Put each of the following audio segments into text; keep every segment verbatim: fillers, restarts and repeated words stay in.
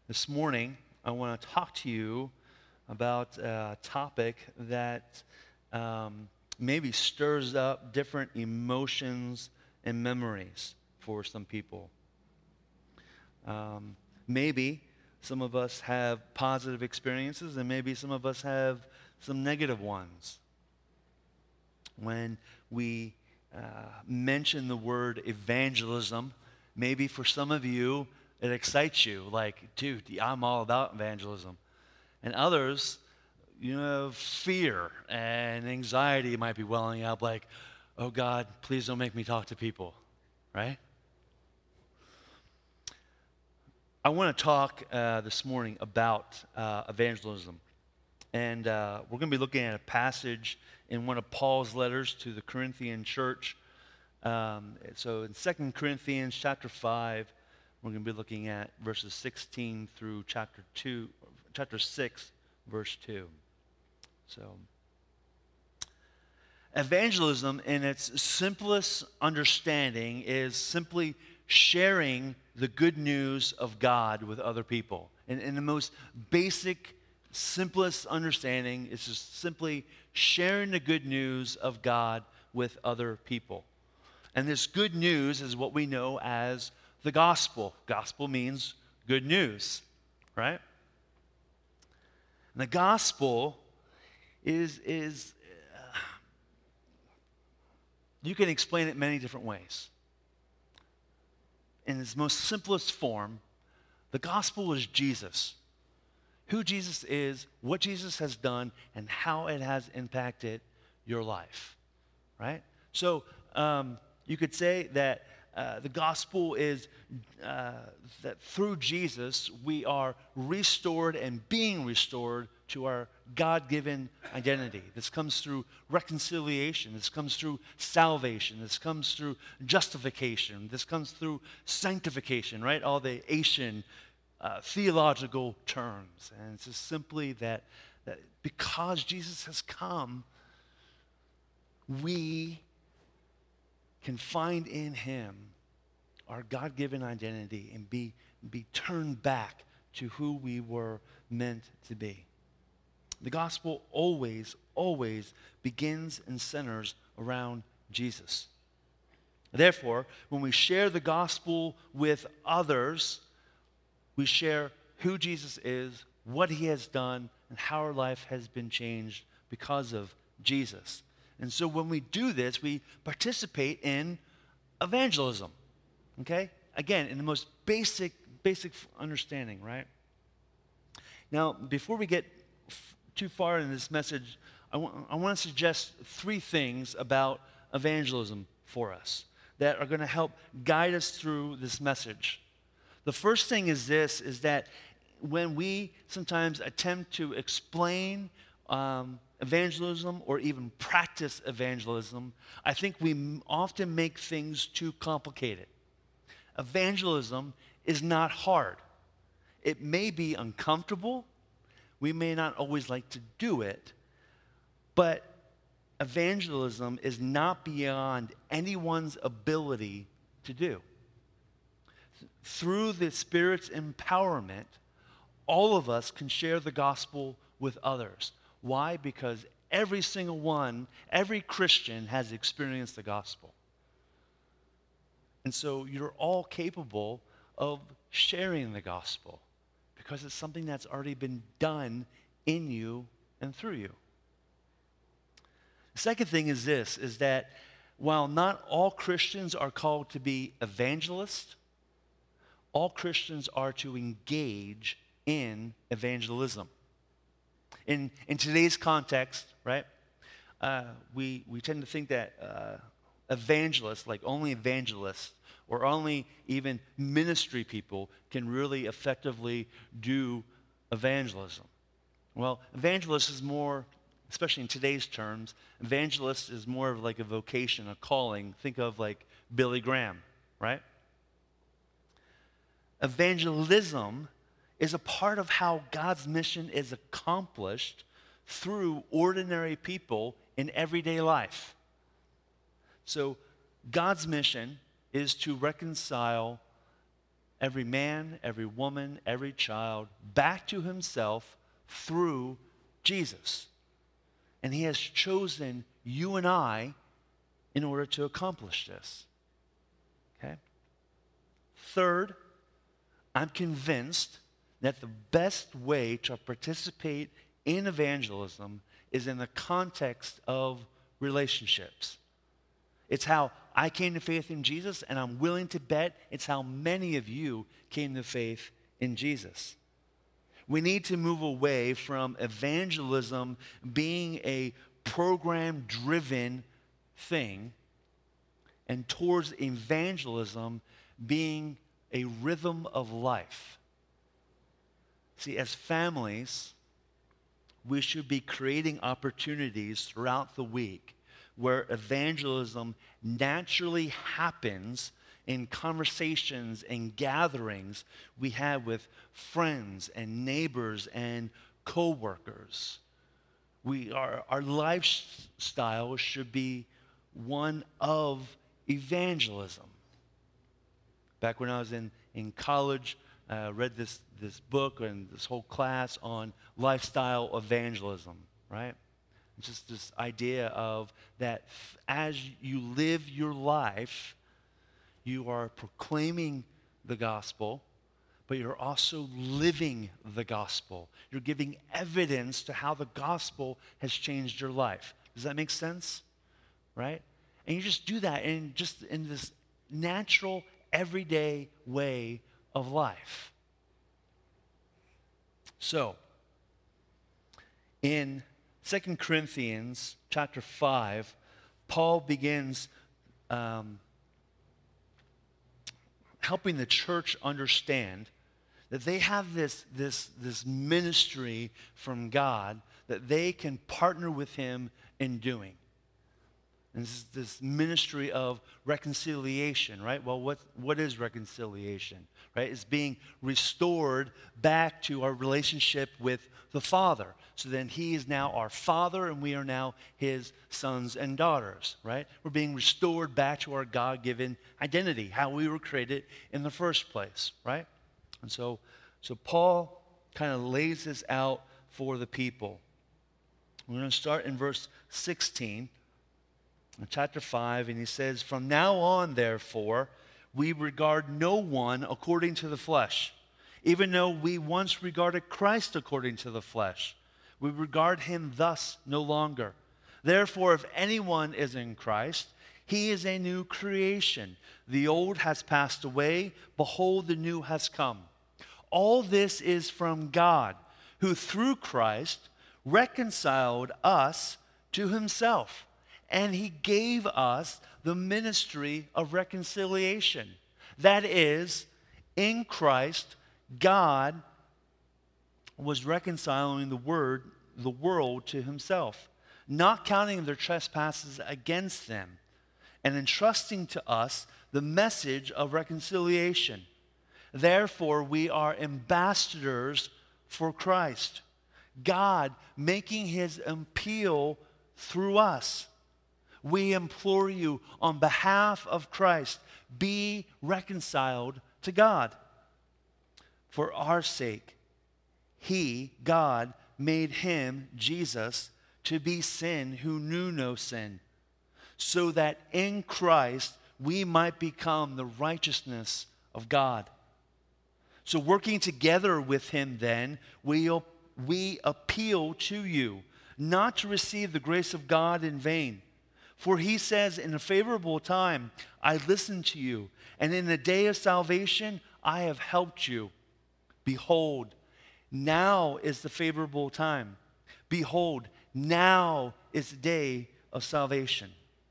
This morning, I want to talk to you about a topic that um, maybe stirs up different emotions and memories for some people. Um, maybe some of us have positive experiences, and maybe some of us have some negative ones. When we uh, mention the word evangelism, maybe for some of you, it excites you, like, dude, I'm all about evangelism. And others, you know, fear and anxiety might be welling up, like, oh God, please don't make me talk to people, right? I want to talk uh, this morning about uh, evangelism. And uh, we're going to be looking at a passage in one of Paul's letters to the Corinthian church. Um, so in Second Corinthians chapter five, we're going to be looking at verses sixteen through chapter two, chapter six, verse two. So, evangelism in its simplest understanding is simply sharing the good news of God with other people. And in the most basic, simplest understanding, it's just simply sharing the good news of God with other people. And this good news is what we know as the gospel. Gospel means good news, right? And the gospel is, is uh, you can explain it many different ways. In its most simplest form, the gospel is Jesus. Who Jesus is, what Jesus has done, and how it has impacted your life, right? So um, you could say that uh, the gospel is uh, that through Jesus we are restored and being restored to our God-given identity. This comes through reconciliation. This comes through salvation. This comes through justification. This comes through sanctification, right? All the Asian uh, theological terms. And it's just simply that, that because Jesus has come, we can find in him our God-given identity and be, be turned back to who we were meant to be. The gospel always, always begins and centers around Jesus. Therefore, when we share the gospel with others, we share who Jesus is, what he has done, and how our life has been changed because of Jesus. And so when we do this, we participate in evangelism, okay? Again, in the most basic, basic understanding, right? Now, before we get f- too far in this message, I, w- I want to suggest three things about evangelism for us that are going to help guide us through this message. The first thing is this, is that when we sometimes attempt to explain um, evangelism or even practice evangelism, I think we m- often make things too complicated. Evangelism is not hard. It may be uncomfortable. We may not always like to do it, but evangelism is not beyond anyone's ability to do. Through the Spirit's empowerment, all of us can share the gospel with others. Why? Because every single one, every Christian has experienced the gospel. And so you're all capable of sharing the gospel because it's something that's already been done in you and through you. The second thing is this, is that while not all Christians are called to be evangelists, all Christians are to engage in evangelism. In, in today's context, right, uh, we, we tend to think that uh, evangelists, like only evangelists, or only even ministry people can really effectively do evangelism. Well, evangelist is more, especially in today's terms, evangelist is more of like a vocation, a calling. Think of like Billy Graham, right? Evangelism is a part of how God's mission is accomplished through ordinary people in everyday life. So God's mission is to reconcile every man, every woman, every child back to himself through Jesus. And he has chosen you and I in order to accomplish this. Okay? Third, I'm convinced that the best way to participate in evangelism is in the context of relationships. It's how I came to faith in Jesus, and I'm willing to bet it's how many of you came to faith in Jesus. We need to move away from evangelism being a program-driven thing and towards evangelism being a rhythm of life. See, as families, we should be creating opportunities throughout the week where evangelism naturally happens in conversations and gatherings we have with friends and neighbors and co-workers. We, our, our lifestyle should be one of evangelism. Back when I was in, in college, I uh, read this, this book and this whole class on lifestyle evangelism, right? It's just this idea of that f- as you live your life, you are proclaiming the gospel, but you're also living the gospel. You're giving evidence to how the gospel has changed your life. Does that make sense? Right? And you just do that in just in this natural, everyday way of life. So, in Second Corinthians chapter five, Paul begins um, helping the church understand that they have this, this, this ministry from God that they can partner with him in doing. And this is this ministry of reconciliation, right? Well, what, what is reconciliation, right? It's being restored back to our relationship with the Father. So then he is now our Father, and we are now his sons and daughters, right? We're being restored back to our God-given identity, how we were created in the first place, right? And so, so Paul kind of lays this out for the people. We're going to start in verse sixteen. In chapter five, and he says, "From now on, therefore, we regard no one according to the flesh. Even though we once regarded Christ according to the flesh, we regard him thus no longer. Therefore, if anyone is in Christ, he is a new creation. The old has passed away. Behold, the new has come. All this is from God, who through Christ reconciled us to himself. And he gave us the ministry of reconciliation. That is, in Christ, God was reconciling the word, the world to himself, not counting their trespasses against them, and entrusting to us the message of reconciliation. Therefore, we are ambassadors for Christ, God making his appeal through us. We implore you on behalf of Christ, be reconciled to God. For our sake, he, God, made him, Jesus, to be sin who knew no sin, so that in Christ we might become the righteousness of God. So working together with him then, we, we appeal to you, not to receive the grace of God in vain. For he says, in a favorable time, I listened to you, and in the day of salvation, I have helped you. Behold, now is the favorable time. Behold, now is the day of salvation.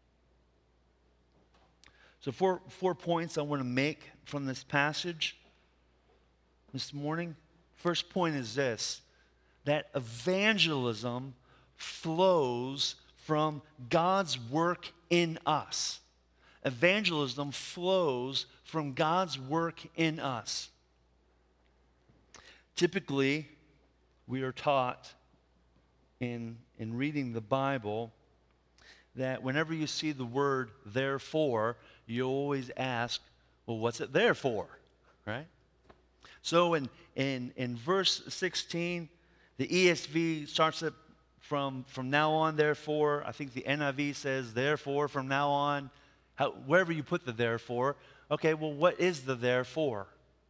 So four, four points I want to make from this passage this morning. First point is this, that evangelism flows from God's work in us. Evangelism flows from God's work in us. Typically, we are taught in, in reading the Bible that whenever you see the word therefore, you always ask, well, what's it there for? Right? So in, in, in verse sixteen, the E S V starts it from, from now on, therefore. I think the N I V says, therefore, from now on. How, wherever you put the therefore. Okay, well, what is the therefore?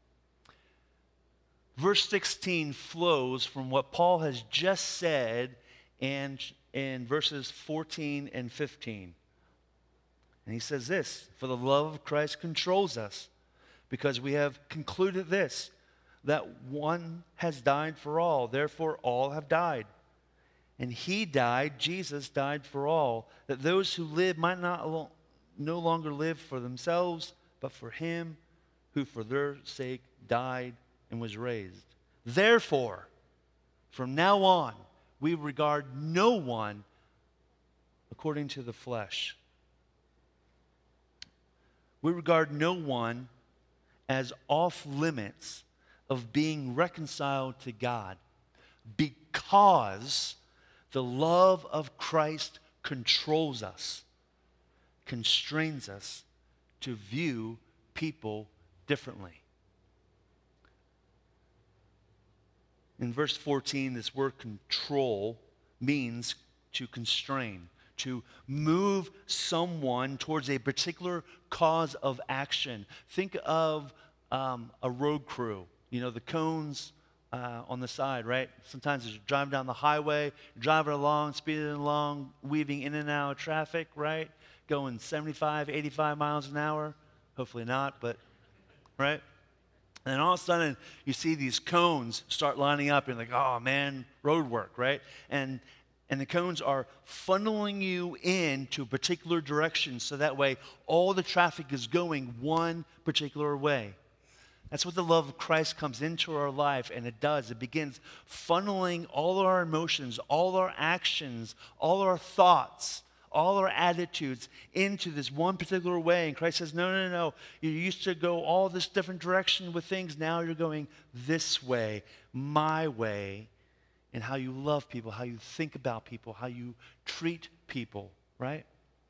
Verse sixteen flows from what Paul has just said in, in verses fourteen and fifteen. And he says this, for the love of Christ controls us, because we have concluded this, that one has died for all, therefore all have died. And he died, Jesus died for all, that those who live might not lo- no longer live for themselves, but for him who for their sake died and was raised. Therefore, from now on, we regard no one according to the flesh. We regard no one as off limits of being reconciled to God, because the love of Christ controls us, constrains us to view people differently. In verse fourteen, this word control means to constrain, to move someone towards a particular cause of action. Think of um, a road crew. You know, the cones uh, on the side, right? Sometimes you're driving down the highway, driving along, speeding along, weaving in and out of traffic, right? Going seventy-five, eighty-five miles an hour. Hopefully not, but, right? And then all of a sudden, you see these cones start lining up, and you're like, oh, man, road work, right? And and the cones are funneling you into a particular direction, so that way all the traffic is going one particular way. That's what the love of Christ comes into our life, and it does. It begins funneling all our emotions, all our actions, all our thoughts, all our attitudes into this one particular way. And Christ says, no, no, no. You used to go all this different direction with things. Now you're going this way, my way, and how you love people, how you think about people, how you treat people, right?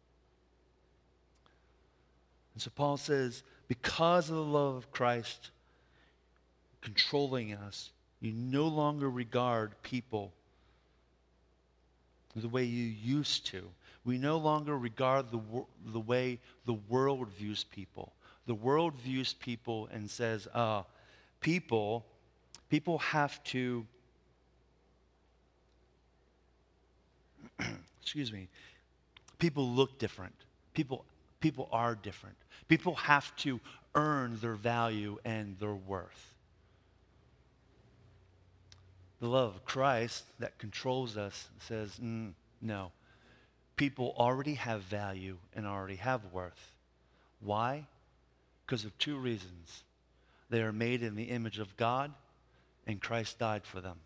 And so Paul says, because of the love of Christ controlling us, you no longer regard people the way you used to. We no longer regard the, the way the world views people. The world views people and says, uh, people, people have to, excuse me, people look different. People, people are different. People have to earn their value and their worth. The love of Christ that controls us says, mm, no. People already have value and already have worth. Why? Because of two reasons. They are made in the image of God, and Christ died for them.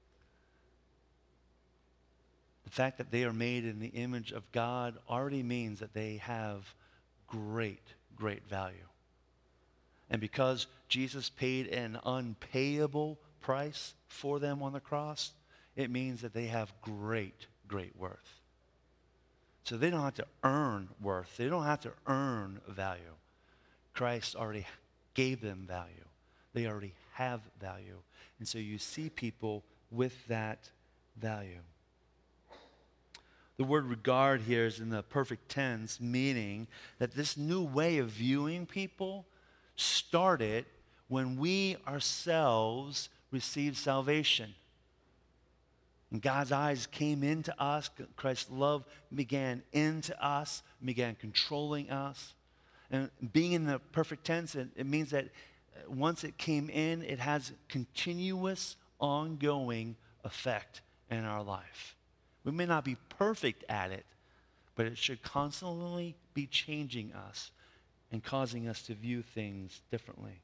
The fact that they are made in the image of God already means that they have great, great value. And because Jesus paid an unpayable price for them on the cross, it means that they have great, great worth. So they don't have to earn worth. They don't have to earn value. Christ already gave them value. They already have value. And so you see people with that value. The word regard here is in the perfect tense, meaning that this new way of viewing people started when we ourselves received salvation. And God's eyes came into us. Christ's love began into us, began controlling us. And being in the perfect tense, it, it means that once it came in, it has continuous, ongoing effect in our life. We may not be perfect at it, but it should constantly be changing us and causing us to view things differently.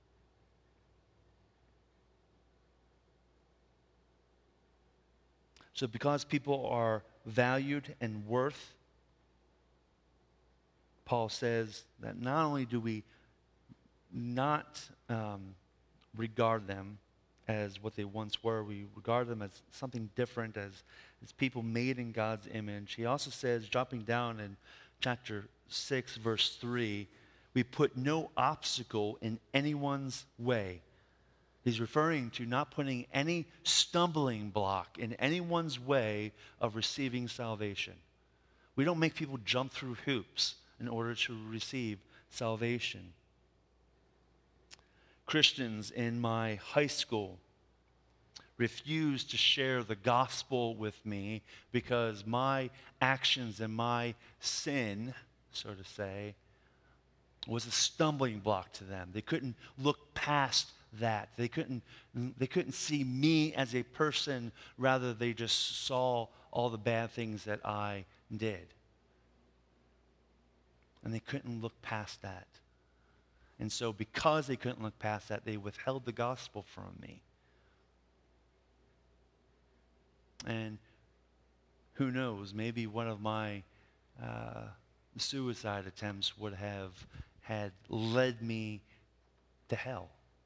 So because people are valued and worth, Paul says that not only do we not um, regard them as what they once were, we regard them as something different, as, as people made in God's image. He also says, dropping down in chapter six, verse three, we put no obstacle in anyone's way. He's referring to not putting any stumbling block in anyone's way of receiving salvation. We don't make people jump through hoops in order to receive salvation. Christians in my high school refused to share the gospel with me because my actions and my sin, so to say, was a stumbling block to them. They couldn't look past that. They couldn't, they couldn't see me as a person. Rather, they just saw all the bad things that I did. And they couldn't look past that. And so because they couldn't look past that, they withheld the gospel from me. And who knows, maybe one of my uh, suicide attempts would have had led me to hell.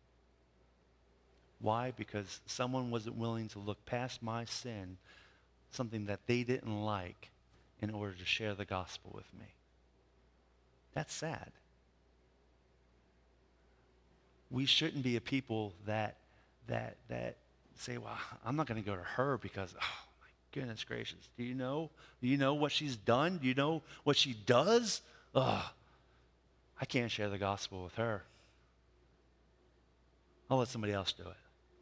Why? Because someone wasn't willing to look past my sin, something that they didn't like, in order to share the gospel with me. That's sad. We shouldn't be a people that that that say, well, I'm not going to go to her because, oh my goodness gracious, do you know? Do you know what she's done? Do you know what she does? Ugh, I can't share the gospel with her. I'll let somebody else do it.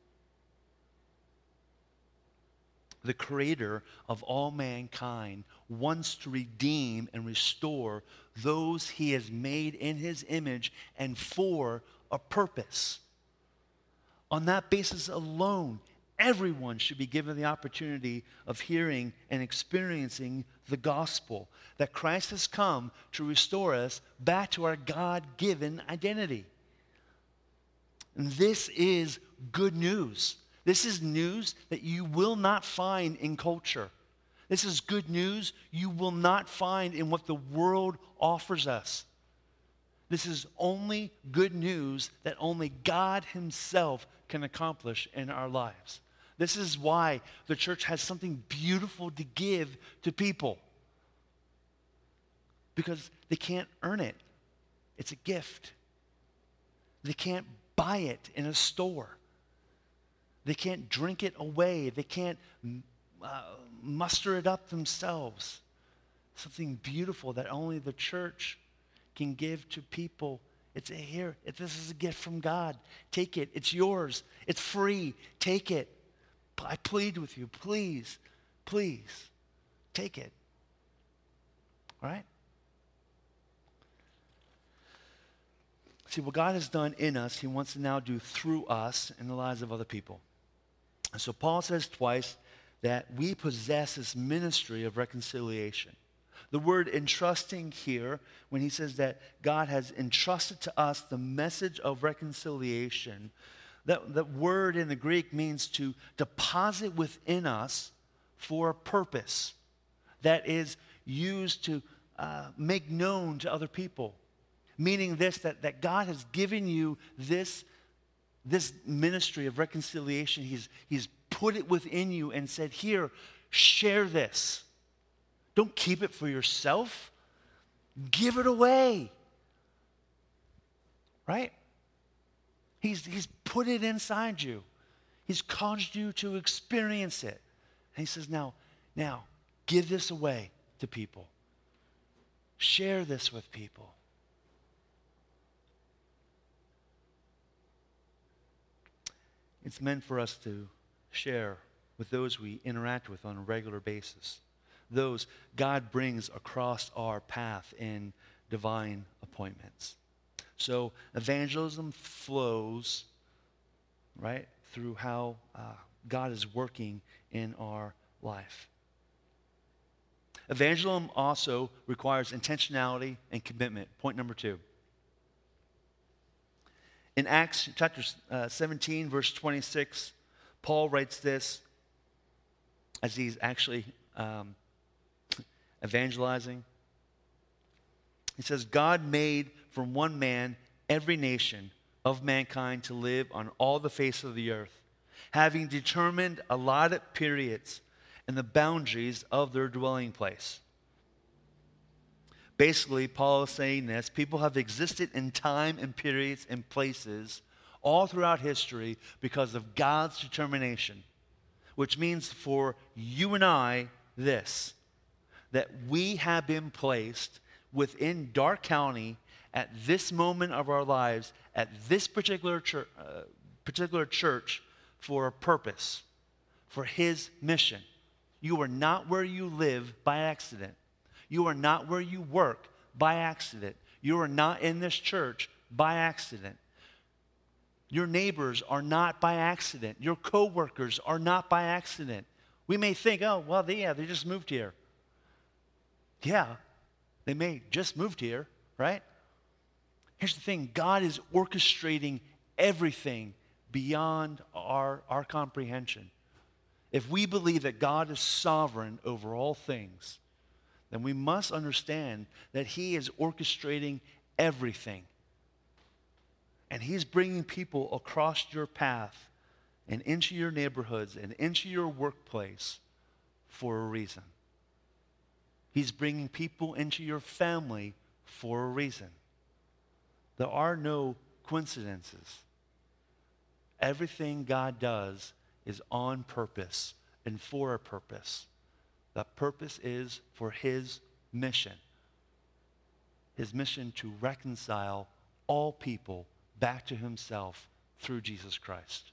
The creator of all mankind wants to redeem and restore those he has made in his image and for a purpose. On that basis alone, everyone should be given the opportunity of hearing and experiencing the gospel, that Christ has come to restore us back to our God-given identity. And this is good news. This is news that you will not find in culture. This is good news you will not find in what the world offers us. This is only good news that only God himself can accomplish in our lives. This is why the church has something beautiful to give to people. Because they can't earn it. It's a gift. They can't buy it in a store. They can't drink it away. They can't uh, muster it up themselves. Something beautiful that only the church can give to people. It's a, here, it, this is a gift from God. Take it. It's yours. It's free. Take it. I plead with you, please, please, take it. All right? See, what God has done in us, he wants to now do through us in the lives of other people. And so Paul says twice that we possess this ministry of reconciliation. The word entrusting here, when he says that God has entrusted to us the message of reconciliation, that, that word in the Greek means to deposit within us for a purpose that is used to uh, make known to other people. Meaning this, that, that God has given you this, this ministry of reconciliation. He's, he's put it within you and said, here, share this. Don't keep it for yourself. Give it away. Right? He's, he's put it inside you. He's caused you to experience it. And he says, now, now, give this away to people. Share this with people. It's meant for us to share with those we interact with on a regular basis. Those God brings across our path in divine appointments. So evangelism flows, right, through how uh, God is working in our life. Evangelism also requires intentionality and commitment. Point number two. In Acts chapter uh, seventeen, verse twenty-six, Paul writes this as he's actually um, evangelizing. He says, God made from one man every nation of mankind to live on all the face of the earth, having determined allotted periods and the boundaries of their dwelling place. Basically, Paul is saying this: people have existed in time and periods and places all throughout history because of God's determination, which means for you and I this, that we have been placed within Dark County at this moment of our lives, at this particular church, uh, particular church for a purpose, for His mission. You are not where you live by accident. You are not where you work by accident. You are not in this church by accident. Your neighbors are not by accident. Your coworkers are not by accident. We may think, oh, well, they, yeah, they just moved here. Yeah, they may just moved here, right? Here's the thing. God is orchestrating everything beyond our, our comprehension. If we believe that God is sovereign over all things, then we must understand that He is orchestrating everything. And He's bringing people across your path and into your neighborhoods and into your workplace for a reason. He's bringing people into your family for a reason. There are no coincidences. Everything God does is on purpose and for a purpose. That purpose is for His mission. His mission to reconcile all people back to Himself through Jesus Christ.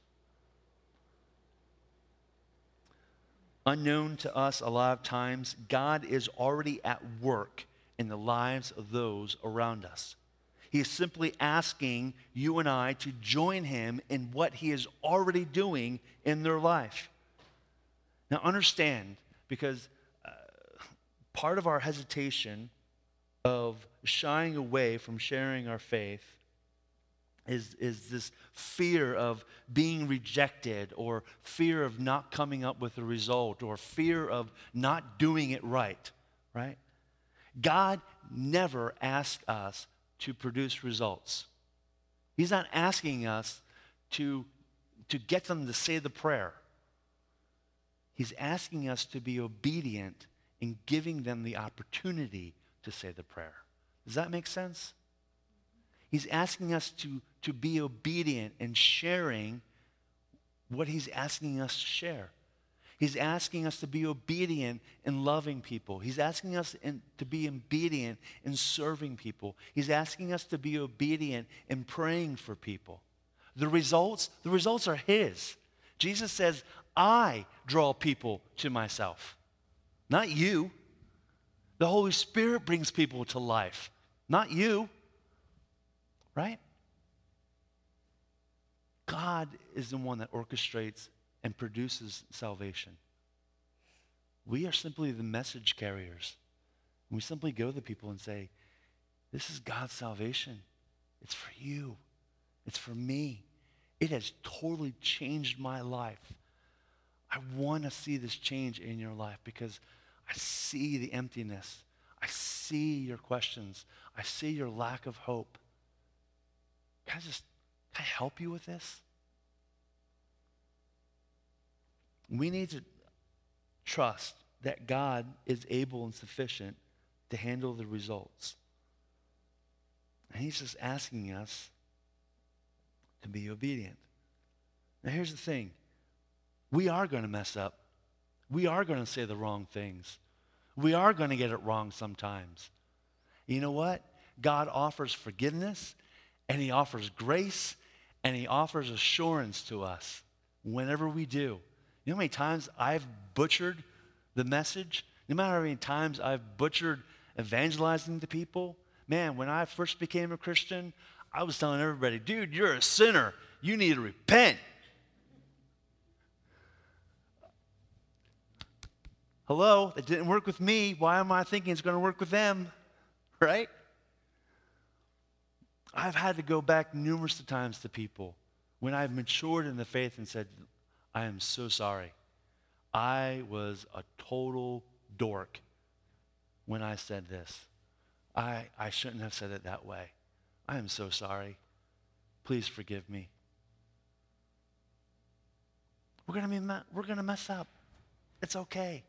Unknown to us a lot of times, God is already at work in the lives of those around us. He is simply asking you and I to join Him in what He is already doing in their life. Now understand, because uh, part of our hesitation of shying away from sharing our faith is, is this fear of being rejected, or fear of not coming up with a result, or fear of not doing it right, right? God never asks us to produce results. He's not asking us to, to get them to say the prayer. He's asking us to be obedient in giving them the opportunity to say the prayer. Does that make sense? He's asking us to, to be obedient in sharing what He's asking us to share. He's asking us to be obedient in loving people. He's asking us in, to be obedient in serving people. He's asking us to be obedient in praying for people. The results, the results are His. Jesus says, I draw people to myself, not you. The Holy Spirit brings people to life, not you, right? God is the one that orchestrates and produces salvation. We are simply the message carriers. We simply go to people and say, this is God's salvation. It's for you. It's for me. It has totally changed my life. I want to see this change in your life because I see the emptiness. I see your questions. I see your lack of hope. Can I just, can I help you with this? We need to trust that God is able and sufficient to handle the results. And He's just asking us to be obedient. Now here's the thing. We are going to mess up. We are going to say the wrong things. We are going to get it wrong sometimes. You know what? God offers forgiveness, and He offers grace, and He offers assurance to us whenever we do. You know how many times I've butchered the message? No matter how many times I've butchered evangelizing to people. Man, when I first became a Christian, I was telling everybody, dude, you're a sinner. You need to repent. Hello, that didn't work with me. Why am I thinking it's going to work with them? Right? I've had to go back numerous times to people when I've matured in the faith and said, I am so sorry. I was a total dork when I said this. I, I shouldn't have said it that way. I am so sorry. Please forgive me. We're gonna be we're gonna mess up. It's okay.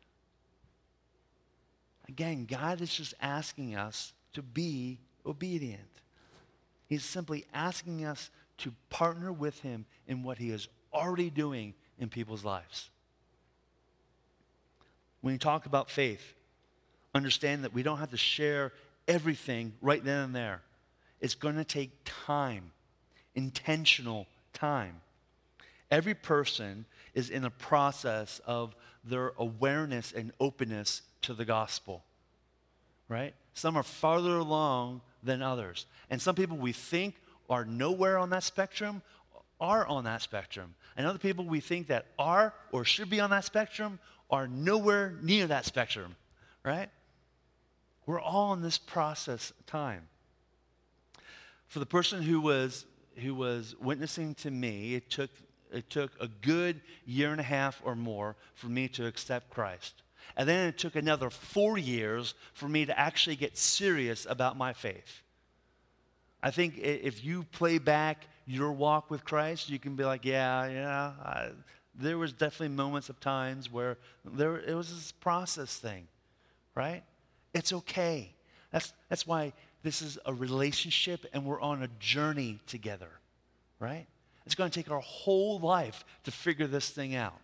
Again, God is just asking us to be obedient. He's simply asking us to partner with him in what he is already doing in people's lives. When you talk about faith, understand that we don't have to share everything right then and there. It's going to take time, intentional time. Every person is in a process of their awareness and openness to the gospel, right? Some are farther along than others. And some people we think are nowhere on that spectrum are on that spectrum. And other people we think that are or should be on that spectrum are nowhere near that spectrum, right? We're all in this process of time. For the person who was who was witnessing to me, it took it took a good year and a half or more for me to accept Christ. And then it took another four years for me to actually get serious about my faith. I think if you play back your walk with Christ, you can be like, yeah, yeah, I, there was definitely moments of times where there it was this process thing, right? It's okay. That's, that's why this is a relationship and we're on a journey together, right? It's going to take our whole life to figure this thing out.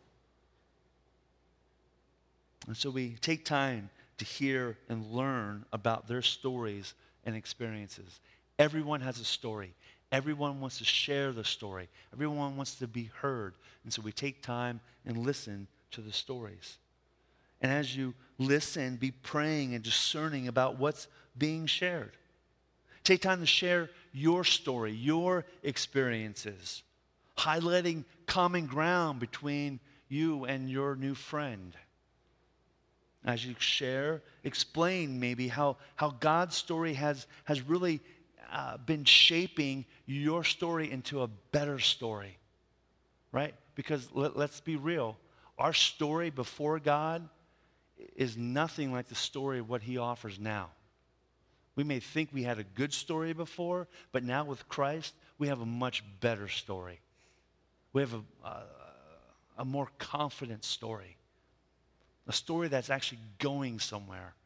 And so we take time to hear and learn about their stories and experiences. Everyone has a story. Everyone wants to share the story. Everyone wants to be heard. And so we take time and listen to the stories. And as you listen, be praying and discerning about what's being shared. Take time to share your story, your experiences, highlighting common ground between you and your new friend. As you share, explain maybe how, how God's story has, has really uh, been shaping your story into a better story, right? Because let, let's be real, our story before God is nothing like the story of what he offers now. We may think we had a good story before, but now with Christ, we have a much better story. We have a, a, a more confident story. A story that's actually going somewhere.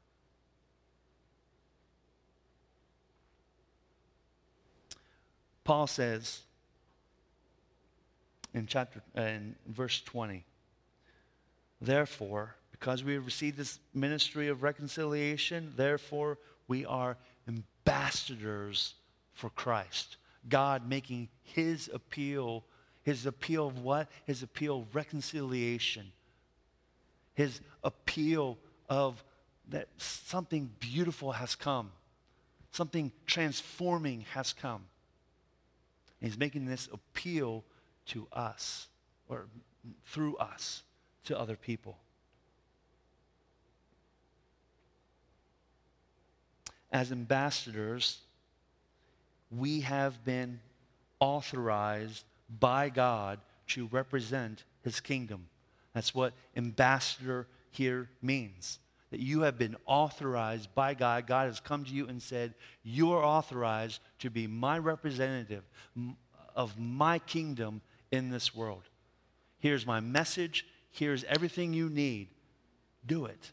Paul says in chapter uh, in verse twenty, therefore, because we have received this ministry of reconciliation, therefore we are ambassadors for Christ. God making his appeal, his appeal of what? His appeal of reconciliation. His appeal of that something beautiful has come. Something transforming has come. And he's making this appeal to us, or through us, to other people. As ambassadors, we have been authorized by God to represent his kingdom. That's what ambassador here means. That you have been authorized by God. God has come to you and said, you are authorized to be my representative of my kingdom in this world. Here's my message. Here's everything you need. Do it.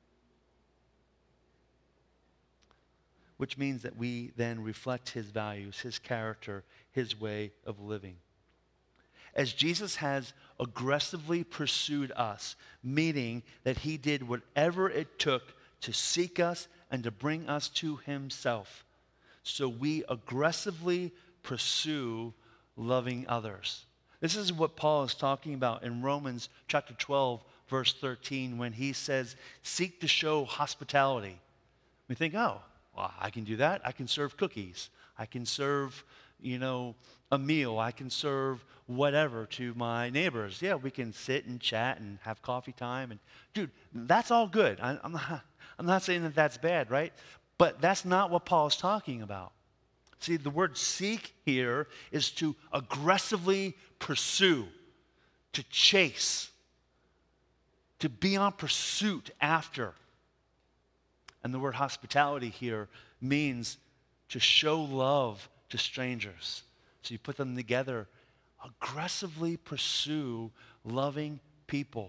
Which means that we then reflect his values, his character, his way of living. As Jesus has aggressively pursued us, meaning that he did whatever it took to seek us and to bring us to himself. So we aggressively pursue loving others. This is what Paul is talking about in Romans chapter twelve, verse thirteen, when he says, seek to show hospitality. We think, oh, well, I can do that. I can serve cookies. I can serve, you know, a meal. I can serve whatever to my neighbors. Yeah, we can sit and chat and have coffee time. And dude, that's all good. I, I'm not, I'm not saying that that's bad, right? But that's not what Paul is talking about. See, the word seek here is to aggressively pursue, to chase, to be on pursuit after. And the word hospitality here means to show love to strangers. So you put them together, aggressively pursue loving people.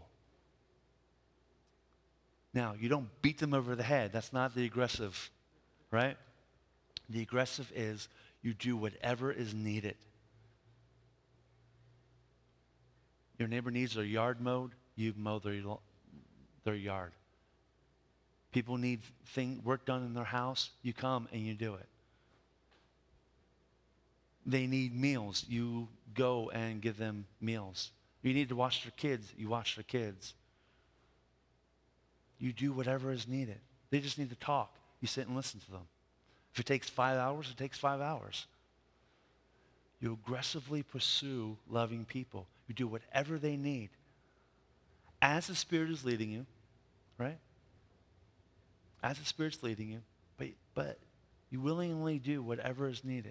Now, you don't beat them over the head. That's not the aggressive, right? The aggressive is You do whatever is needed. Your neighbor needs their yard mowed, you mow their, their yard. People need thing, work done in their house, you come and you do it. They need meals, you go and give them meals. You need to watch their kids, you watch their kids. You do whatever is needed. They just need to talk. You sit and listen to them. If it takes five hours, it takes five hours. You aggressively pursue loving people. You do whatever they need. As the Spirit is leading you, right? As the Spirit's leading you, but, but you willingly do whatever is needed.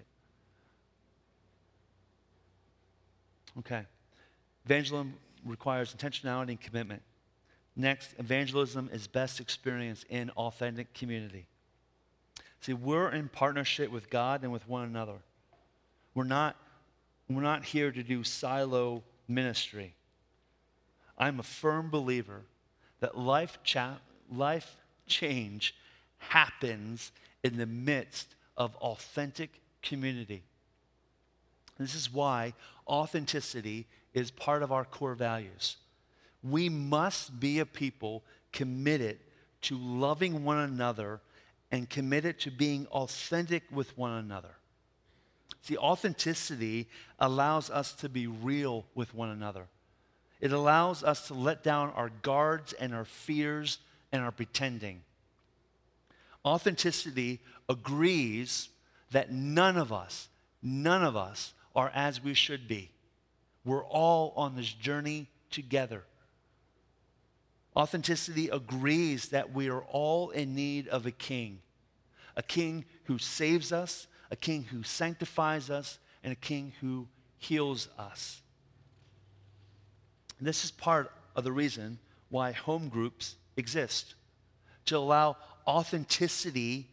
Okay. Evangelism requires intentionality and commitment. Next, evangelism is best experienced in authentic community. See, we're in partnership with God and with one another. We're not, we're not here to do silo ministry. I'm a firm believer that life, cha- life change happens in the midst of authentic community. This is why authenticity is part of our core values. We must be a people committed to loving one another and committed to being authentic with one another. See, authenticity allows us to be real with one another. It allows us to let down our guards and our fears and our pretending. Authenticity agrees that none of us, none of us are as we should be. We're all on this journey together. Authenticity agrees that we are all in need of a king. A king who saves us, a king who sanctifies us, and a king who heals us. And this is part of the reason why home groups exist, to allow authenticity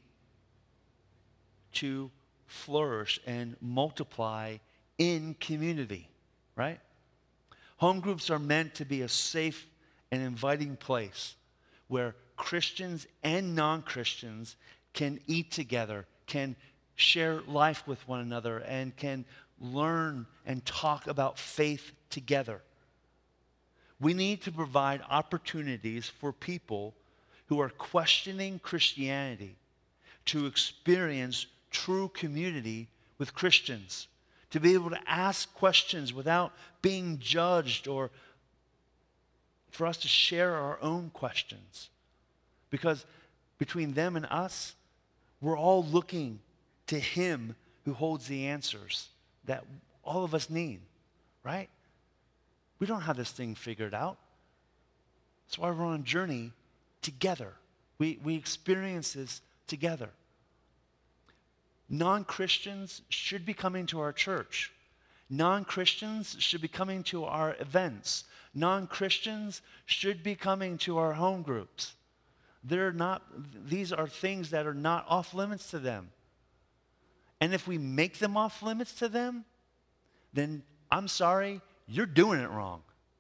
to flourish and multiply in community, right? Home groups are meant to be a safe and inviting place where Christians and non-Christians can eat together, can share life with one another, and can learn and talk about faith together. We need to provide opportunities for people who are questioning Christianity to experience true community with Christians, to be able to ask questions without being judged, or for us to share our own questions. Because between them and us, we're all looking to Him who holds the answers that all of us need, right? We don't have this thing figured out. That's why we're on a journey together. We, we experience this together. Non-Christians should be coming to our church. Non-Christians should be coming to our events. Non-Christians should be coming to our home groups. They're not, these are things that are not off limits to them. And if we make them off limits to them, then I'm sorry, you're doing it wrong.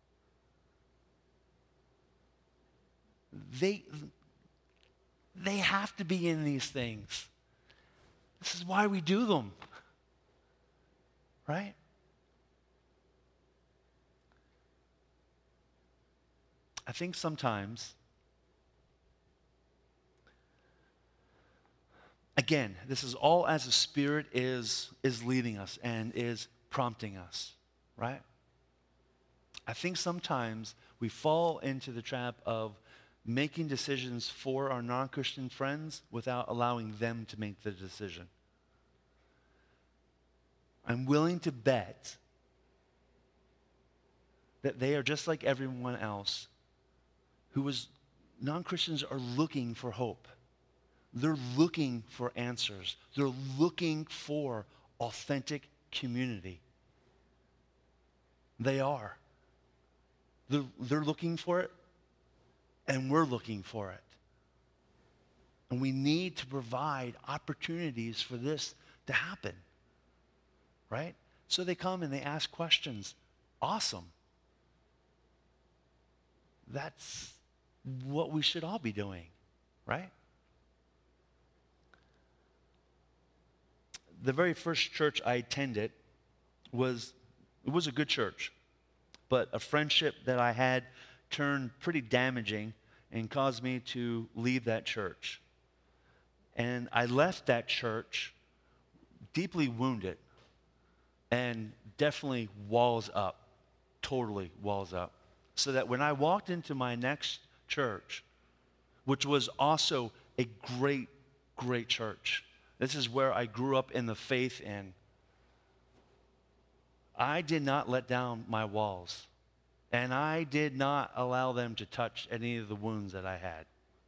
They, they have to be in these things. This is why we do them, right? I think sometimes, again, this is all as the Spirit is, is leading us and is prompting us, right? I think sometimes we fall into the trap of making decisions for our non-Christian friends without allowing them to make the decision. I'm willing to bet that they are just like everyone else who was, non-Christians are looking for hope. They're looking for answers. They're looking for authentic community. They are. They're, they're looking for it, and we're looking for it. And we need to provide opportunities for this to happen, right? So they come and they ask questions. Awesome. That's what we should all be doing, right? the very first church I attended was, it was a good church, but a friendship that I had turned pretty damaging and caused me to leave that church. And I left that church deeply wounded and definitely walls up, totally walls up. So that when I walked into my next church, which was also a great, great church, this is where I grew up in the faith in, I did not let down my walls. And I did not allow them to touch any of the wounds that I had.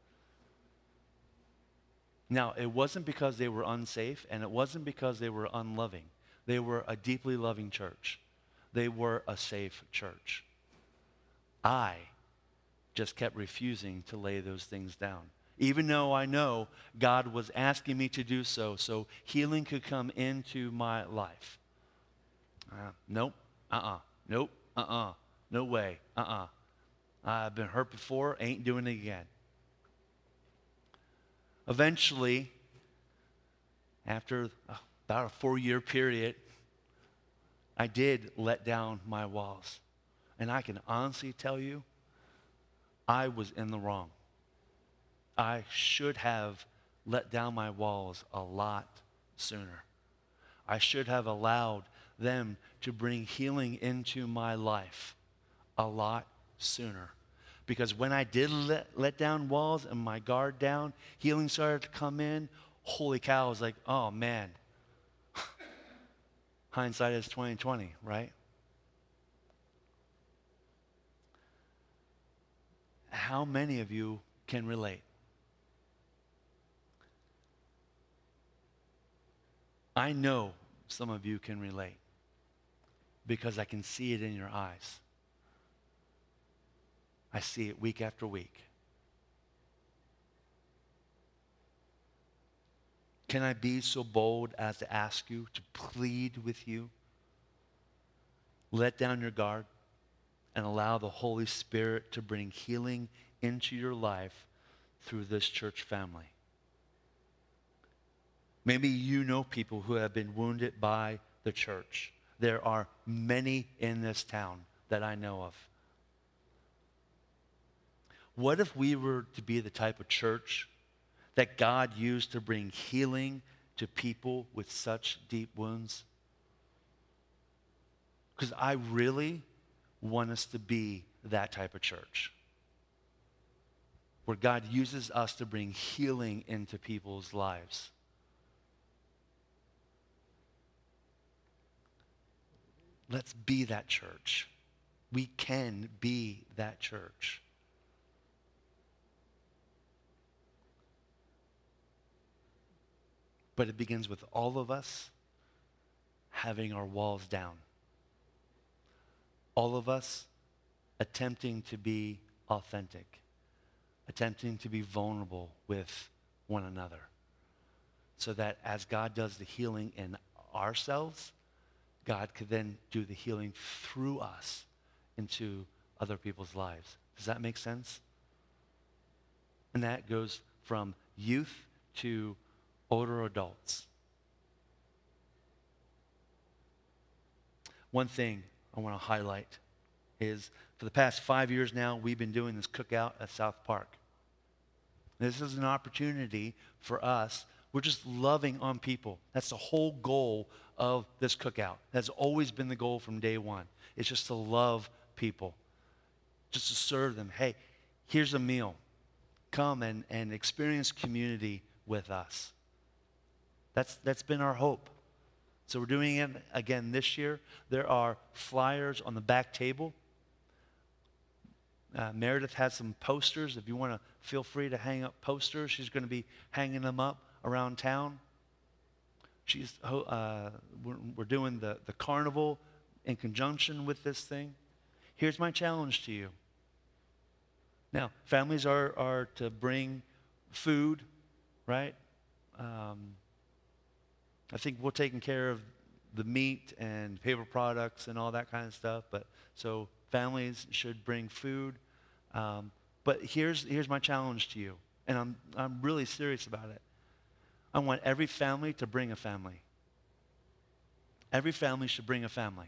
Now, it wasn't because they were unsafe, and it wasn't because they were unloving. They were a deeply loving church. They were a safe church. I just kept refusing to lay those things down, even though I know God was asking me to do so, so healing could come into my life. Uh, nope, uh-uh, nope, uh-uh, no way, uh-uh. I've been hurt before, ain't doing it again. Eventually, after about a four-year period, I did let down my walls. And I can honestly tell you, I was in the wrong. I should have let down my walls a lot sooner. I should have allowed them to bring healing into my life a lot sooner. Because when I did let, let down walls and my guard down, healing started to come in. Holy cow, I was like, oh man. Hindsight is twenty twenty, right? How many of you can relate? I know some of you can relate because I can see it in your eyes. I see it week after week. Can I be so bold as to ask you, to plead with you? Let down your guard and allow the Holy Spirit to bring healing into your life through this church family. Maybe you know people who have been wounded by the church. There are many in this town that I know of. What if we were to be the type of church that God used to bring healing to people with such deep wounds? Because I really want us to be that type of church where God uses us to bring healing into people's lives. Let's be that church. We can be that church. But it begins with all of us having our walls down. All of us attempting to be authentic, attempting to be vulnerable with one another, so that as God does the healing in ourselves, God could then do the healing through us into other people's lives. Does that make sense? And that goes from youth to older adults. One thing I want to highlight is for the past five years now, we've been doing this cookout at South Park. This is an opportunity for us. We're just loving on people. That's the whole goal of this cookout. That's always been the goal from day one. It's just to love people, just to serve them. Hey, here's a meal. Come and, and experience community with us. That's, that's been our hope. So we're doing it again this year. There are flyers on the back table. Uh, Meredith has some posters. If you want to, feel free to hang up posters. She's going to be hanging them up around town. She's, uh, we're, we're doing the, the carnival in conjunction with this thing. Here's my challenge to you. Now, families are, are to bring food, right? Um, I think we're taking care of the meat and paper products and all that kind of stuff. But so families should bring food. Um, but here's here's my challenge to you, and I'm I'm really serious about it. I want every family to bring a family. Every family should bring a family.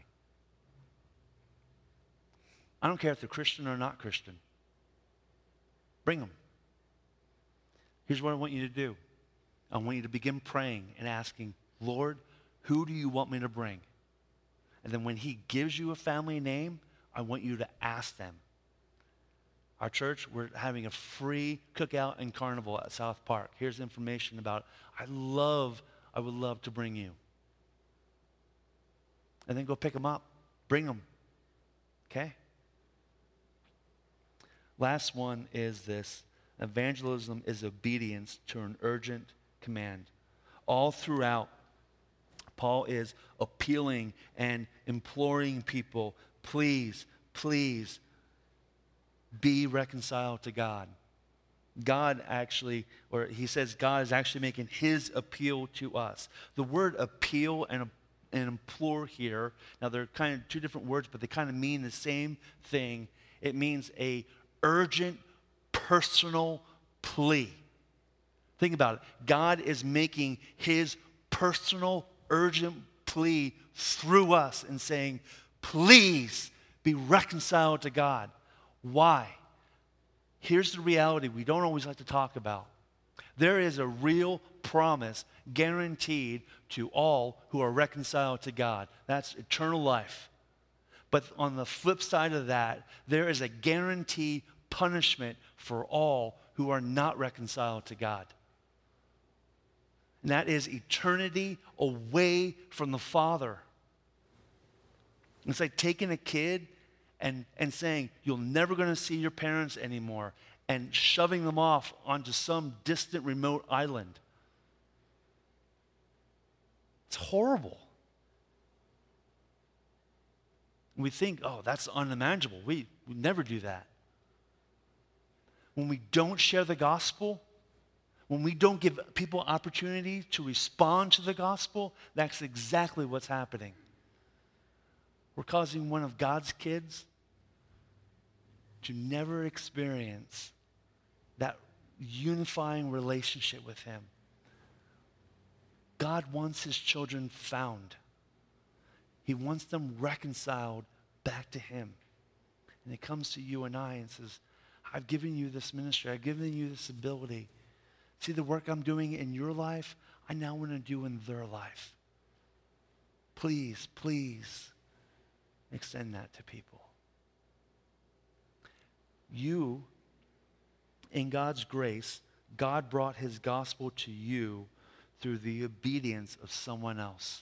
I don't care if they're Christian or not Christian. Bring them. Here's what I want you to do. I want you to begin praying and asking, Lord, who do you want me to bring? And then when he gives you a family name, I want you to ask them. Our church, we're having a free cookout and carnival at South Park. Here's information about it. I love, I would love to bring you. And then go pick them up. Bring them. Okay? Last one is this. Evangelism is obedience to an urgent command. All throughout, Paul is appealing and imploring people, please, please be reconciled to God. God actually, or he says God is actually making his appeal to us. The word appeal and, and implore here, now they're kind of two different words, but they kind of mean the same thing. It means a urgent, personal plea. Think about it. God is making his personal, urgent plea through us and saying, please be reconciled to God. Why? Here's the reality we don't always like to talk about. There is a real promise guaranteed to all who are reconciled to God. That's eternal life. But on the flip side of that, there is a guaranteed punishment for all who are not reconciled to God. And that is eternity away from the Father. It's like taking a kid and, and saying, you're never going to see your parents anymore, and shoving them off onto some distant remote island. It's horrible. We think, oh, that's unimaginable. We, we never do that. When we don't share the gospel, when we don't give people opportunity to respond to the gospel, that's exactly what's happening. We're causing one of God's kids to never experience that unifying relationship with him. God wants his children found. He wants them reconciled back to him. And he comes to you and I and says, I've given you this ministry. I've given you this ability. See the work I'm doing in your life, I now want to do in their life. Please, please extend that to people. You, in God's grace, God brought his gospel to you through the obedience of someone else.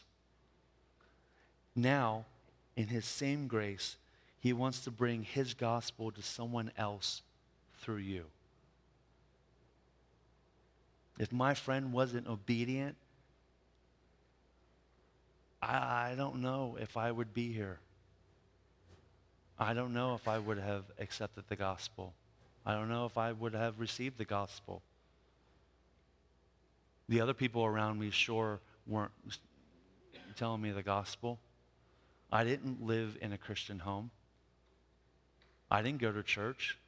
Now, in his same grace, he wants to bring his gospel to someone else through you. If my friend wasn't obedient, I, I don't know if I would be here. I don't know if I would have accepted the gospel. I don't know if I would have received the gospel. The other people around me sure weren't telling me the gospel. I didn't live in a Christian home. I didn't go to church.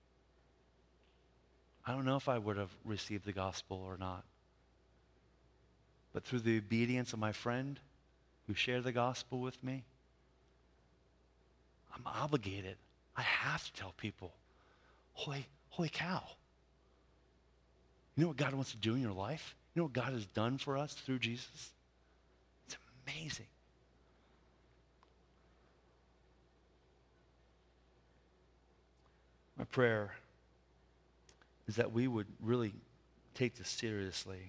I don't know if I would have received the gospel or not. But through the obedience of my friend who shared the gospel with me, I'm obligated. I have to tell people, holy, holy cow. You know what God wants to do in your life? You know what God has done for us through Jesus? It's amazing. My prayer is that we would really take this seriously.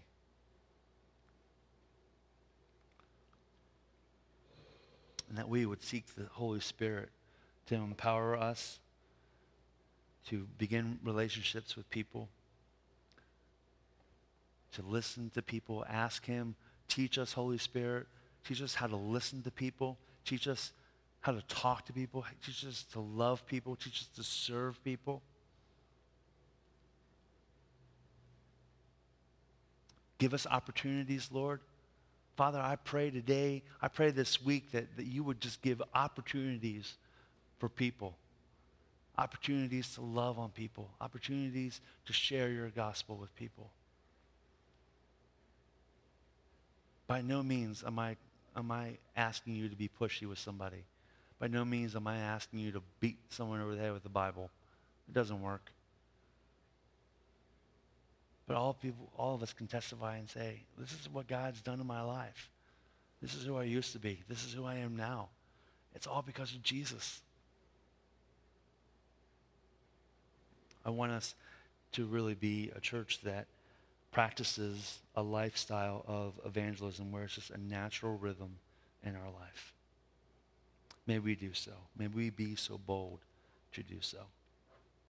And that we would seek the Holy Spirit to empower us to begin relationships with people, to listen to people, ask him, teach us, Holy Spirit, teach us how to listen to people, teach us how to talk to people, teach us to love people, teach us to serve people. Give us opportunities, Lord. Father, I pray today, I pray this week that, that you would just give opportunities for people. Opportunities to love on people. Opportunities to share your gospel with people. By no means am I am I asking you to be pushy with somebody. By no means am I asking you to beat someone over the head with the Bible. It doesn't work. But all people, all of us can testify and say, this is what God's done in my life. This is who I used to be. This is who I am now. It's all because of Jesus. I want us to really be a church that practices a lifestyle of evangelism where it's just a natural rhythm in our life. May we do so. May we be so bold to do so.